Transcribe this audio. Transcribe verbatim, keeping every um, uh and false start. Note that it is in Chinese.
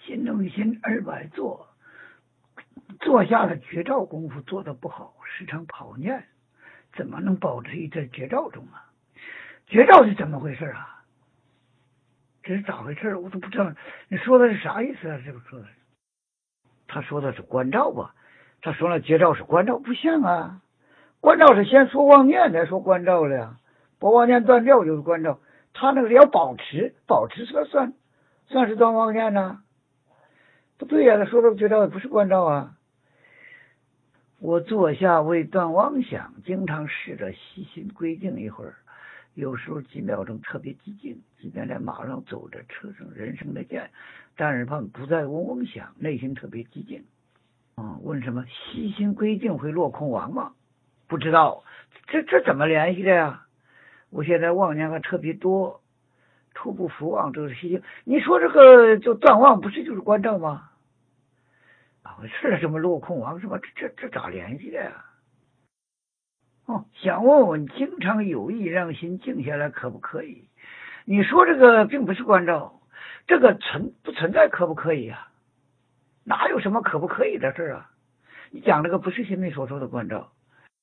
心中心，二百坐，坐下的绝招功夫做得不好，时常跑念，怎么能保持在绝招中啊？绝招是怎么回事啊？这是咋回事？我都不知道。你说的是啥意思啊？这个说的，他说的是关照吧？他说了绝招是关照，不像啊。关照是先说妄念，再说关照了呀。把妄念断掉就是关照，他那个要保持，保持算算算是断妄念呢？不对呀、啊，他说的绝招也不是关照啊。我坐下为断妄想，经常试着细心归静一会儿，有时候几秒钟特别寂静，即便在马上走着，车上人声的见，但是怕不再嗡嗡响，内心特别寂静。嗯，问什么细心归静会落空亡吗？不知道，这这怎么联系的呀？我现在妄念还特别多，初步伏妄这是细心。你说这个就断妄，不是就是关照吗？咋回事？什么落空亡什么？这这这咋联系的呀？哦，想问问，经常有意让心静下来可不可以？你说这个并不是关照，这个存不存在可不可以啊？哪有什么可不可以的事啊？你讲这个不是心里所说的关照。